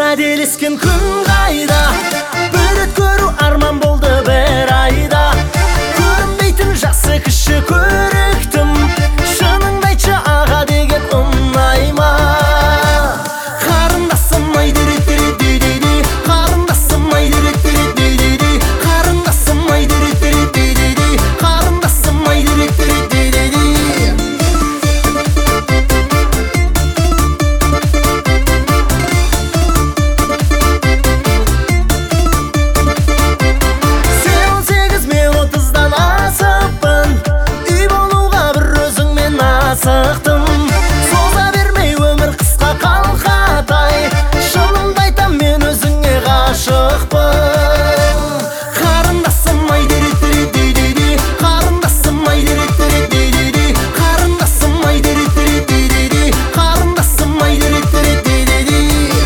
Қателескен күн қайда, бір рет көру арман болды бір айда. Көрінбейтін жасы кіші көріктім, шыныңды айтшы аға деген ұнай ма? Қарындасым ай дерет-дерет-дей-дей-дей, қарындасым ай дерет-дерет-дей-дей-дей, қарындасым ай дерет-дерет-дей-дей-дей, қарындасым ай дерет-дерет-дей-дей-дей. Асықтым, соза бермей өмір қысқа қалқатай, шынымды айтам мен өзіңе ғашықпын. Қарындасым ай дерет-дерет-дей-дей-дей, қарындасым ай дерет-дерет-дей-дей-дей, қарындасым ай дерет-дерет-дей-дей-дей, қарындасым ай дерет-дерет-дей-дей-дей.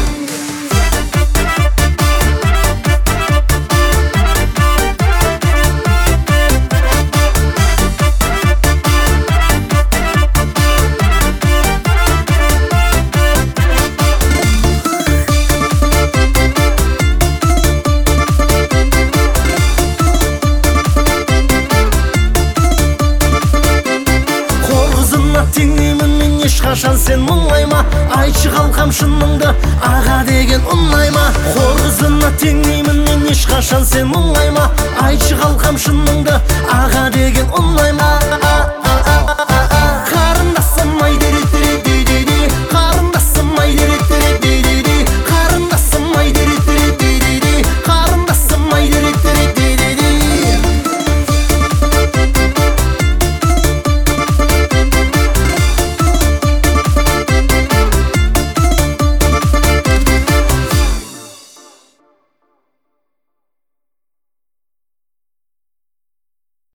Теңдеймін мен ешқашан сен мұңайма, айтшы қалқам шыныңды аға деген ұнай ма? Қор қызына теңдеймін мен ешқашан сен мұңайма, айтшы қалқам шыныңды аға деген ұнай ма?